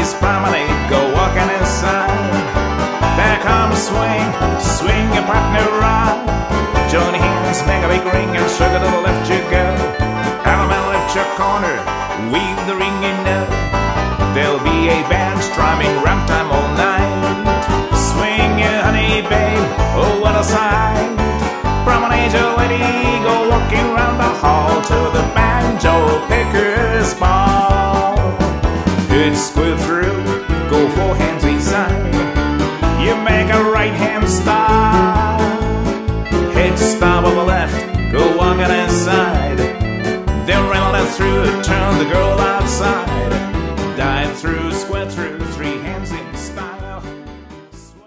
ladies promenade, go walking inside. There comes swing, swing your partner right. Join hands, make a big ring, and sugar to the left you go. Element lift your corner, weave the ring in now. There'll be a band strumming ragtime all night. Swing your honey babe, oh what a sight. Promenade your lady, go walking round the hall to the banjo picker's ball. It's square through, go 4 hands each side. You make a right hand stop. Hit stop on the left, go walking inside. Then run left through, turn the girl